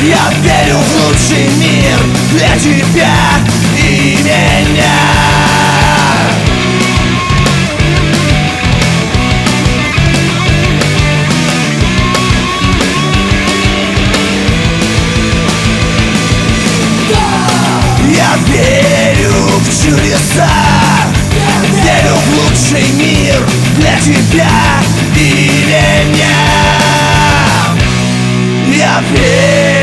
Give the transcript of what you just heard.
Я верю в лучший мир для тебя и меня. Я верю в чудеса, верю в лучший мир для тебя и меня. Я верю.